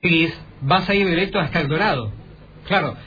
vas a ir directo hasta El Dorado. Claro,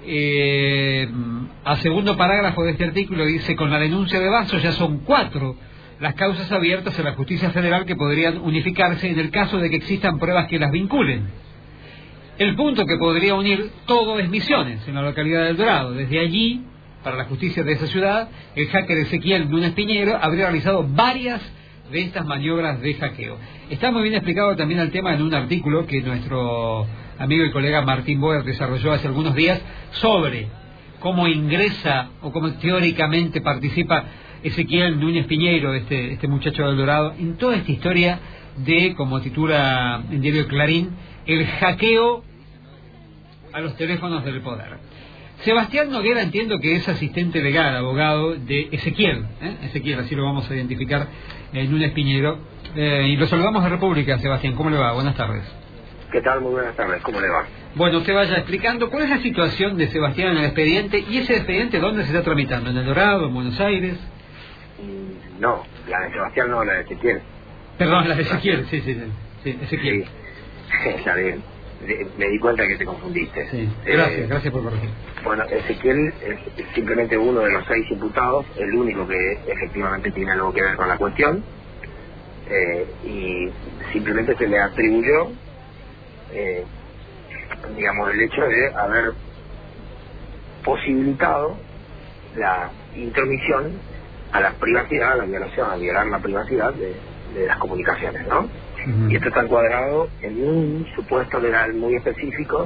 a segundo parágrafo de este artículo dice: con la denuncia de Basso ya son 4 las causas abiertas a la justicia federal que podrían unificarse en el caso de que existan pruebas que las vinculen. El punto que podría unir todo es Misiones, en la localidad de El Dorado. Desde allí, para la justicia de esa ciudad, el hacker Ezequiel Núñez Piñeiro habría realizado varias de estas maniobras de hackeo. Está muy bien explicado también el tema en un artículo que nuestro amigo y colega Martín Boer desarrolló hace algunos días sobre cómo ingresa o cómo teóricamente participa Ezequiel Núñez Piñeiro, este muchacho del Dorado, en toda esta historia de, como titula en diario Clarín, el hackeo a los teléfonos del poder. Sebastián Noguera entiendo que es asistente legal, abogado de Ezequiel, así lo vamos a identificar, Núñez Piñeiro, y lo saludamos de República. Sebastián, ¿cómo le va? Buenas tardes. ¿Qué tal? Muy buenas tardes, ¿cómo le va? Bueno, usted vaya explicando cuál es la situación de Sebastián en el expediente, y ese expediente ¿dónde se está tramitando? ¿En El Dorado, en Buenos Aires? No, la de Sebastián no, la de Ezequiel. Perdón, la de Ezequiel, sí, Ezequiel. Sí, está bien. Me di cuenta que te confundiste. Sí. Gracias por corregir. Bueno, Ezequiel es simplemente uno de los 6 imputados, el único que efectivamente tiene algo que ver con la cuestión, y simplemente se le atribuyó, digamos, el hecho de haber posibilitado la intromisión a la privacidad, a la violación, a violar la privacidad de las comunicaciones, ¿no? Y esto está encuadrado en un supuesto legal muy específico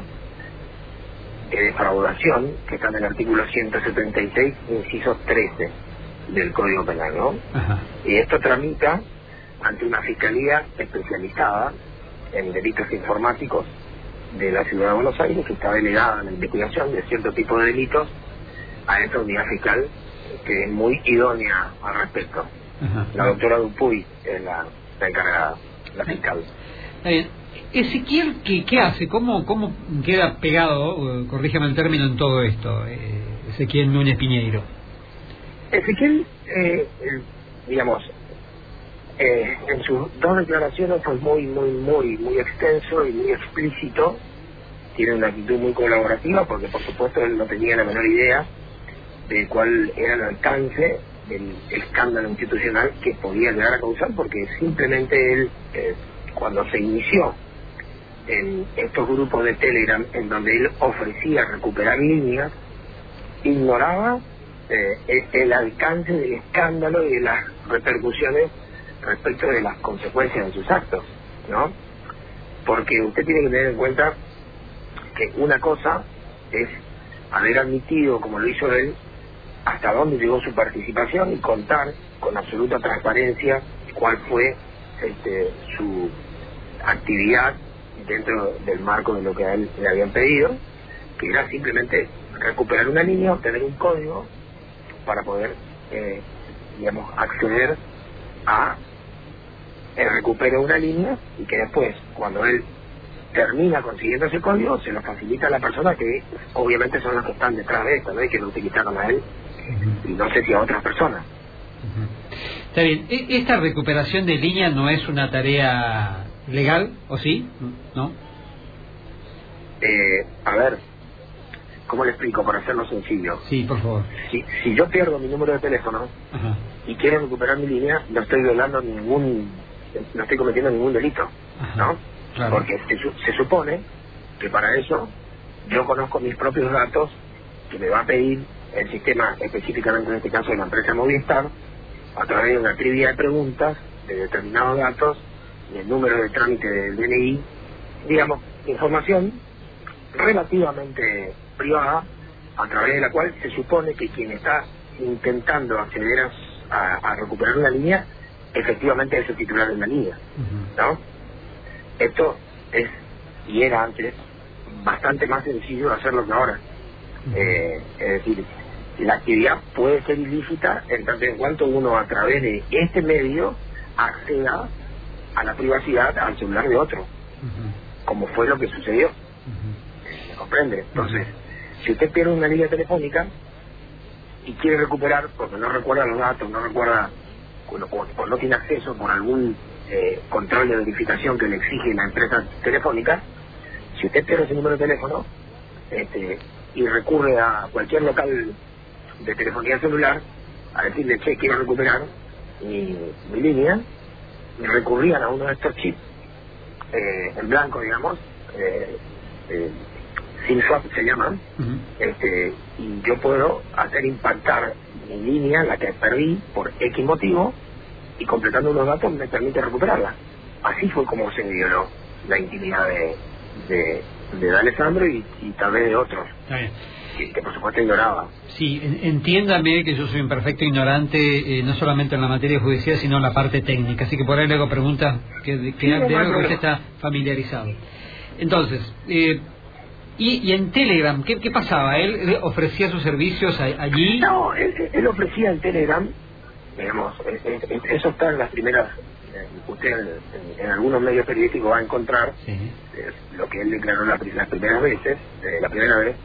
de defraudación que está en el artículo 176, inciso 13 del Código Penal, ¿no? Ajá. Y esto tramita ante una fiscalía especializada en delitos informáticos de la Ciudad de Buenos Aires, que está delegada en la investigación de cierto tipo de delitos a esta unidad fiscal que es muy idónea al respecto. Ajá. La doctora Dupuy es la encargada, la fiscal. Ezequiel, ¿qué hace? ¿Cómo queda pegado, corrígeme el término, en todo esto, Ezequiel Núñez Piñeiro? Ezequiel, digamos, en sus 2 declaraciones fue muy extenso y muy explícito. Tiene una actitud muy colaborativa porque, por supuesto, él no tenía la menor idea de cuál era el alcance del escándalo institucional que podía llegar a causar, porque simplemente él, cuando se inició en estos grupos de Telegram en donde él ofrecía recuperar líneas, ignoraba el alcance del escándalo y de las repercusiones respecto de las consecuencias de sus actos, ¿no? Porque usted tiene que tener en cuenta que una cosa es haber admitido, como lo hizo él, hasta dónde llegó su participación y contar con absoluta transparencia cuál fue su actividad dentro del marco de lo que a él le habían pedido, que era simplemente recuperar una línea, obtener un código para poder, digamos, acceder a el recupero de una línea, y que después, cuando él termina consiguiendo ese código, se lo facilita a la persona que obviamente son los que están detrás de esto, ¿no? Y que lo utilizaron a él y no sé si a otras personas. Está bien. ¿Esta recuperación de línea no es una tarea legal, o sí? ¿No? A ver, ¿cómo le explico para hacerlo sencillo? Sí, por favor. Si yo pierdo mi número de teléfono, ajá, y quiero recuperar mi línea, no estoy violando no estoy cometiendo ningún delito, ajá, ¿no? Claro. Porque se supone que para eso yo conozco mis propios datos, que me va a pedir el sistema, específicamente en este caso de la empresa Movistar, a través de una trivia de preguntas de determinados datos, el número de trámite del DNI, digamos, información relativamente privada, a través de la cual se supone que quien está intentando acceder a recuperar una línea, efectivamente es el titular de la línea, ¿no? Esto es, y era antes, bastante más sencillo de hacerlo que ahora. Es decir, la actividad puede ser ilícita en tanto en cuanto uno a través de este medio acceda a la privacidad al celular de otro, como fue lo que sucedió. ¿Me comprende? Entonces, si usted pierde una línea telefónica y quiere recuperar, porque no recuerda los datos, no recuerda, o no tiene acceso por algún control de verificación que le exige la empresa telefónica, si usted pierde ese número de teléfono y recurre a cualquier local de telefonía celular a decirle, che, quiero recuperar mi línea, y recurrían a uno de estos chips en blanco, digamos, SIM swap se llaman, y yo puedo hacer impactar mi línea, la que perdí por X motivo, y completando unos datos me permite recuperarla. Así fue como se violó la intimidad de Alessandro y tal vez de otros, que por supuesto ignoraba. Sí, entiéndame que yo soy un perfecto ignorante, no solamente en la materia judicial, sino en la parte técnica, así que por ahí le hago preguntas de algo que usted está familiarizado. Entonces, y en Telegram, ¿qué pasaba? ¿Él ofrecía sus servicios allí? No, él ofrecía en Telegram, digamos, eso está en las primeras, usted en algunos medios periodísticos va a encontrar lo que él declaró las primeras veces, la primera vez,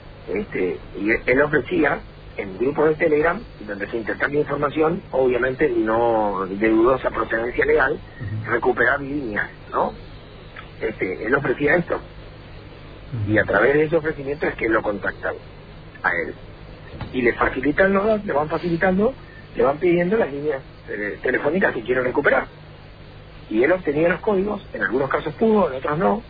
y él ofrecía en grupos de Telegram donde se intercambia información, obviamente no de dudosa procedencia legal, recuperar líneas, ¿no? Él ofrecía esto, y a través de ese ofrecimiento es que lo contactan a él y le facilitan los datos, le van facilitando, le van pidiendo las líneas telefónicas que quieren recuperar, y él obtenía los códigos, en algunos casos pudo, en otros no,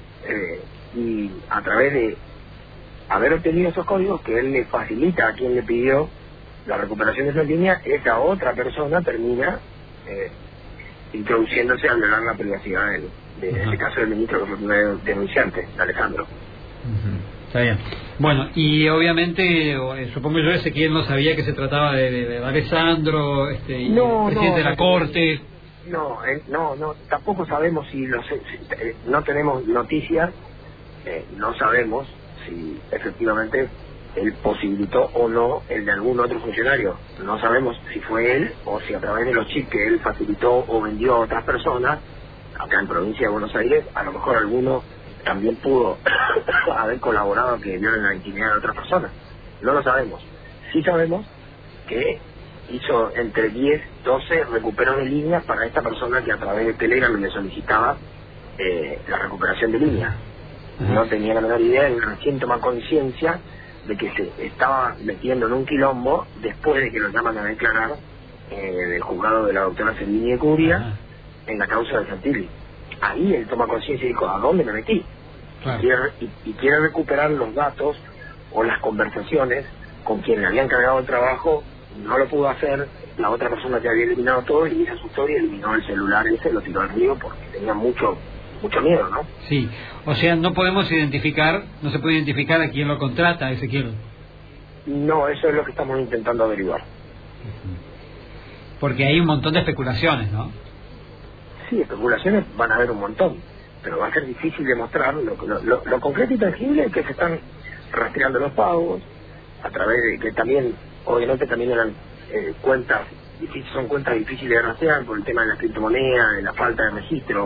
y a través de haber obtenido esos códigos que él le facilita a quien le pidió la recuperación de esa línea, esa otra persona termina introduciéndose a violar la privacidad de ese caso del ministro que fue denunciante, de Alessandro. Está bien. Bueno, y obviamente, supongo yo, Ezequiel no sabía que se trataba de Alessandro, presidente de la Corte. No, tampoco sabemos no tenemos noticias, no sabemos si efectivamente él posibilitó o no el de algún otro funcionario. No sabemos si fue él o si a través de los chips que él facilitó o vendió a otras personas, acá en provincia de Buenos Aires, a lo mejor alguno también pudo haber colaborado a que violen la intimidad de otras personas. No lo sabemos. Sí sabemos que hizo entre 10, 12 recuperos de líneas para esta persona que a través de Telegram le solicitaba la recuperación de líneas. No tenía la menor idea, y recién toma conciencia de que se estaba metiendo en un quilombo después de que lo llaman a declarar del juzgado de la doctora Servini de Curia en la causa de Santilli. Ahí él toma conciencia y dijo, ¿a dónde me metí? Claro. Y quiere recuperar los datos o las conversaciones con quien le habían cargado el trabajo, no lo pudo hacer, la otra persona que había eliminado todo, y se asustó y eliminó el celular ese, lo tiró al río porque tenía mucho miedo, ¿no? Sí, o sea, no podemos identificar, no se puede identificar a quién lo contrata, Ezequiel. No, eso es lo que estamos intentando averiguar. Porque hay un montón de especulaciones, ¿no? Sí, especulaciones van a haber un montón, pero va a ser difícil demostrar lo concreto y tangible es que se están rastreando los pagos, a través de que también, obviamente también eran cuentas difíciles, son cuentas difíciles de rastrear por el tema de la criptomoneda, de la falta de registro,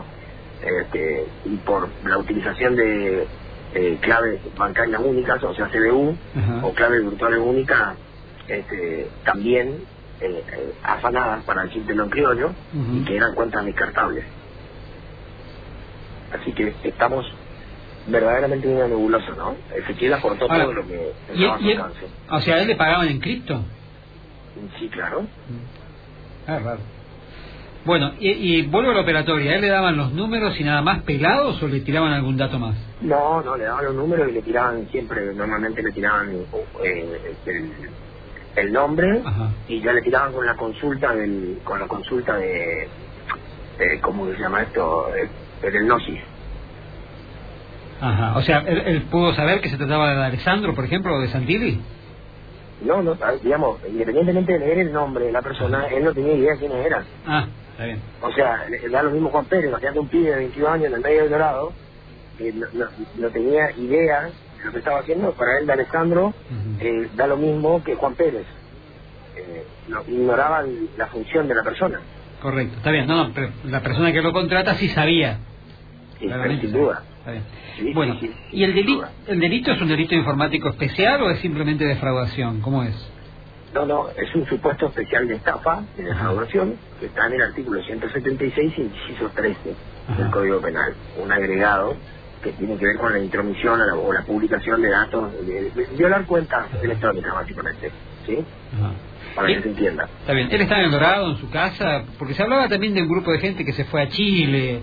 y por la utilización de claves bancarias únicas, o sea CBU, o claves virtuales únicas, también afanadas para el sistema criollo, y que eran cuentas descartables. Así que estamos verdaderamente en una nebulosa, ¿no? Ezequiel aportó todo lo que estaba a su alcance. O sea, ¿a él le pagaban en cripto? Sí, claro. Raro. Bueno, y vuelvo a la operatoria, ¿a él le daban los números y nada más pelados o le tiraban algún dato más? No, le daban los números y le tiraban normalmente le tiraban el nombre, y ya le tiraban con la consulta de ¿cómo se llama esto? El gnosis. O sea, ¿él pudo saber que se trataba de Alessandro, por ejemplo, o de Santilli? No, digamos, independientemente de leer el nombre de la persona, él no tenía idea de quiénes eran. Está bien. O sea, le da lo mismo Juan Pérez, imagínate un pibe de 22 años en el medio del Dorado, que no tenía idea de lo que estaba haciendo. Para él, de Alessandro, da lo mismo que Juan Pérez. Ignoraban la función de la persona. Correcto, está bien. No, pero la persona que lo contrata sí sabía. Sí, pero sin duda. Está bien. Sí, bueno, sí, ¿y el delito es un delito informático especial o es simplemente defraudación? ¿Cómo es? No, es un supuesto especial de estafa, de defraudación, que está en el artículo 176, inciso 13 del Código Penal, un agregado que tiene que ver con la intromisión o la publicación de datos, violar cuentas electrónicas básicamente, ¿sí? Ajá. Para que se entienda. Está bien, él estaba en El Dorado, en su casa, porque se hablaba también de un grupo de gente que se fue a Chile.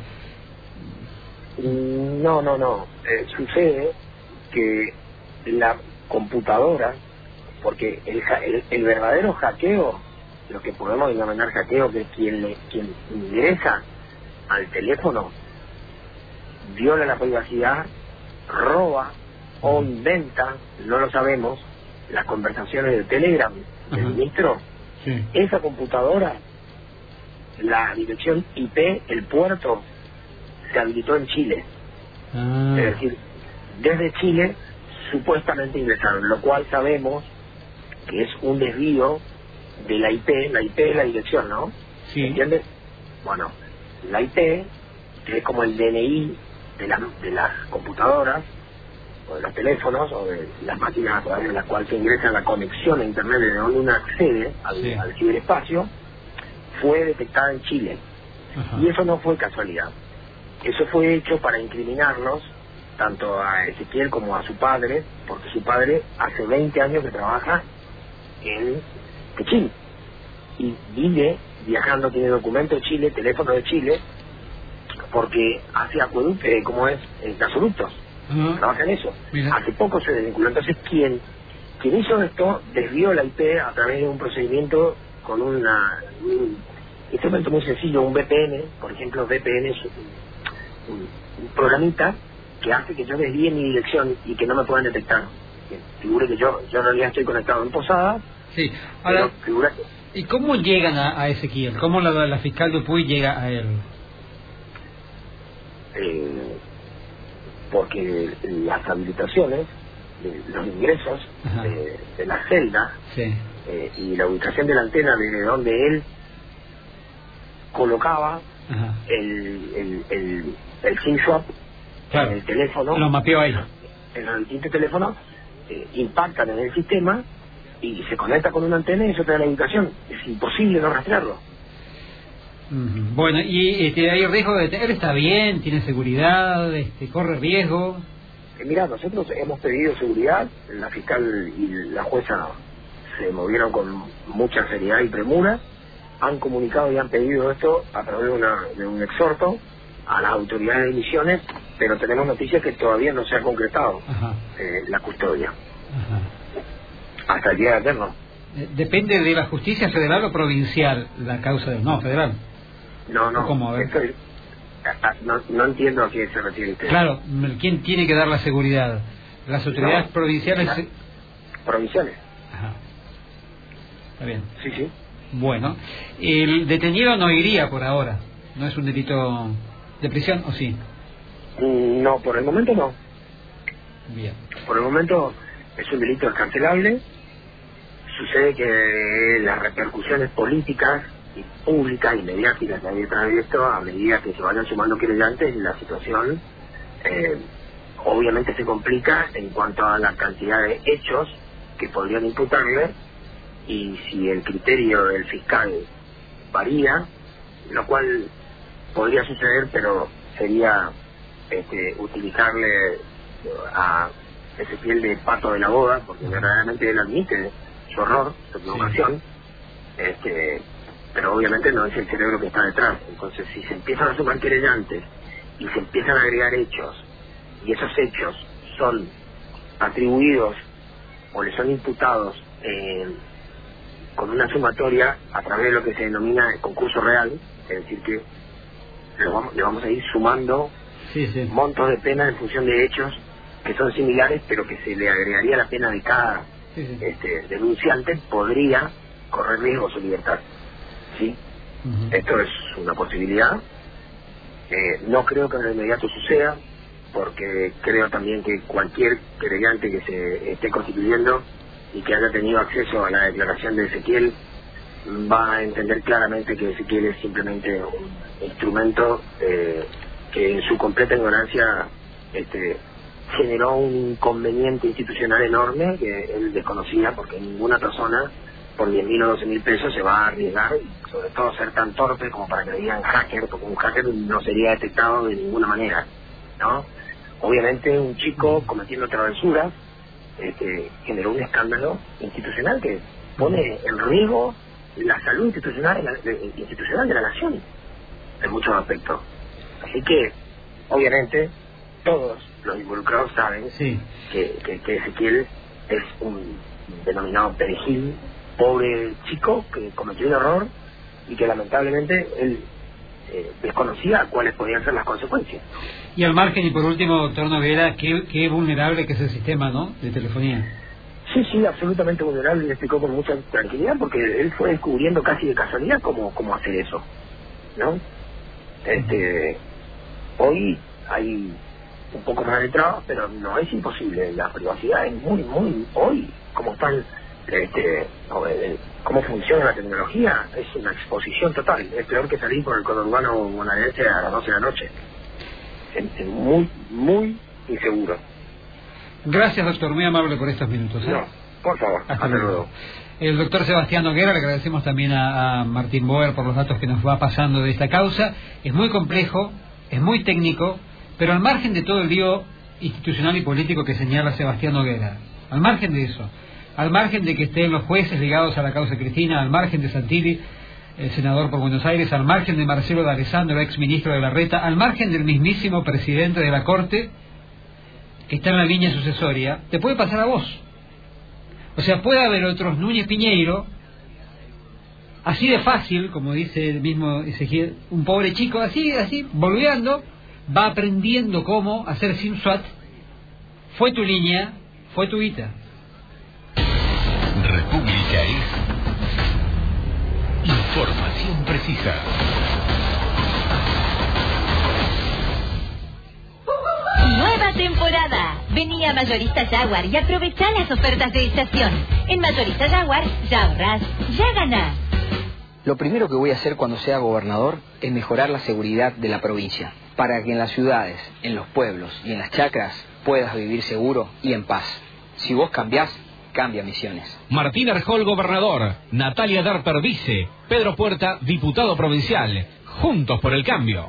No. Sucede que la computadora, porque el verdadero hackeo, lo que podemos denominar hackeo, que es quien ingresa al teléfono, viola la privacidad, roba o inventa, no lo sabemos, las conversaciones de Telegram del ministro. Sí. Esa computadora, la dirección IP, el puerto, se habilitó en Chile. Es decir, desde Chile supuestamente ingresaron, lo cual sabemos que es un desvío de la IP. La IP es la dirección, ¿no? Sí. ¿Entiendes? Bueno, la IP, que es como el DNI de las computadoras o de los teléfonos o de las máquinas a través de las cuales se ingresa la conexión a internet desde donde uno accede al ciberespacio, fue detectada en Chile. Ajá. Y eso no fue casualidad, eso fue hecho para incriminarlos tanto a Ezequiel como a su padre, porque su padre hace 20 años que trabaja en Pekín y vive viajando, tiene documento de Chile, teléfono de Chile, porque hace gasoductos, trabaja en eso. Mira. Hace poco se desvinculó. Entonces quien hizo esto desvió la IP a través de un procedimiento con un instrumento muy sencillo, un VPN. Por ejemplo, VPN es un programita que hace que yo desvíe mi dirección y que no me puedan detectar. Figure que yo en realidad estoy conectado en Posada. Sí. Ahora, figura ¿y cómo llegan a Ezequiel? ¿Cómo la fiscal Dupuy llega a él? Porque las habilitaciones, los ingresos de la celda, sí, y la ubicación de la antena desde donde él colocaba el SIM swap, claro, en el teléfono, lo mapeó ahí. En los distintos teléfonos, impactan en el sistema y se conecta con una antena y eso te da la ubicación. Es imposible no rastrearlo. Bueno, y hay riesgo de... Él está bien, tiene seguridad, corre riesgo. Mira, nosotros hemos pedido seguridad, la fiscal y la jueza se movieron con mucha seriedad y premura, han comunicado y han pedido esto a través de un exhorto a las autoridades de Misiones, pero tenemos noticias que todavía no se ha concretado la custodia. Hasta el día de ayer no. ¿Depende de la justicia federal o provincial la causa de... No, federal? No, ¿Cómo? A ver. No entiendo a qué se refiere usted. Claro, ¿quién tiene que dar la seguridad? ¿Las autoridades provinciales? Provinciales. Ajá. Está bien. Sí. Bueno, el detenido no iría por ahora. ¿No es un delito de prisión o sí? No, por el momento no. Bien. Por el momento es un delito escarcelable. Sucede que las repercusiones políticas y públicas y mediáticas que hay detrás de esto, a medida que se vayan sumando querellantes, la situación obviamente se complica en cuanto a la cantidad de hechos que podrían imputarle, y si el criterio del fiscal varía, lo cual podría suceder, pero sería utilizarle a Ezequiel de pato de la boda, porque verdaderamente él admite su error, su equivocación, pero obviamente no es el cerebro que está detrás. Entonces, si se empiezan a sumar querellantes y se empiezan a agregar hechos, y esos hechos son atribuidos o le son imputados con una sumatoria a través de lo que se denomina el concurso real, es decir que le vamos a ir sumando montos de pena en función de hechos que son similares, pero que se le agregaría la pena de cada denunciante, podría correr riesgo su libertad. ¿Sí? Esto es una posibilidad. No creo que en lo inmediato suceda, porque creo también que cualquier querellante que se esté constituyendo y que haya tenido acceso a la declaración de Ezequiel va a entender claramente que Ezequiel es simplemente un instrumento que en su completa ignorancia generó un inconveniente institucional enorme que él desconocía, porque ninguna persona por 10.000 o 12.000 pesos se va a arriesgar, y sobre todo ser tan torpe como para que le digan hacker, porque un hacker no sería detectado de ninguna manera, ¿no? obviamente un chico cometiendo travesuras generó un escándalo institucional que pone en riesgo la salud institucional de la nación en muchos aspectos. Así que obviamente todos los involucrados saben que Ezequiel es un denominado perejil, pobre chico que cometió un error y que lamentablemente él desconocía cuáles podían ser las consecuencias. Y al margen, y por último, doctor Noguera, qué vulnerable que es el sistema, ¿no?, de telefonía. Sí, absolutamente vulnerable, le explicó con mucha tranquilidad, porque él fue descubriendo casi de casualidad cómo hacer eso, ¿no? Hoy hay un poco más de trabas, pero no es imposible. La privacidad es muy, hoy, como están, cómo funciona la tecnología, es una exposición total. Es peor que salir por el conurbano bonaerense a las 12 de la noche. Es muy inseguro. Gracias, doctor, muy amable por estos minutos. No, por favor, hasta luego. El doctor Sebastián Noguera, le agradecemos también a Martín Boer por los datos que nos va pasando de esta causa. Es muy complejo, es muy técnico, pero al margen de todo el lío institucional y político que señala Sebastián Noguera, al margen de eso, al margen de que estén los jueces ligados a la causa Cristina, al margen de Santilli, el senador por Buenos Aires, al margen de Marcelo D'Alessandro, ex ministro de Larreta, al margen del mismísimo presidente de la Corte, que está en la línea sucesoria, te puede pasar a vos. O sea, puede haber otros Núñez Piñeiro, así de fácil, como dice el mismo Ezequiel, un pobre chico, así, boludeando, va aprendiendo cómo hacer SIM SWAT, fue tu línea, fue tu guita. República es información precisa. Nueva temporada. Vení a Mayorista Jaguar y aprovechá las ofertas de estación. En Mayorista Jaguar, ya ahorrás, ya ganás. Lo primero que voy a hacer cuando sea gobernador es mejorar la seguridad de la provincia, para que en las ciudades, en los pueblos y en las chacras puedas vivir seguro y en paz. Si vos cambiás, cambia Misiones. Martín Arjol, gobernador. Natalia Darper, vice. Pedro Puerta, diputado provincial. Juntos por el cambio.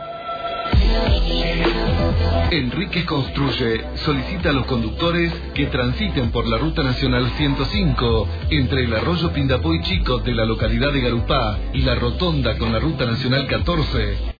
Enrique Construye solicita a los conductores que transiten por la Ruta Nacional 105 entre el arroyo Pindapoy Chico de la localidad de Garupá y la rotonda con la Ruta Nacional 14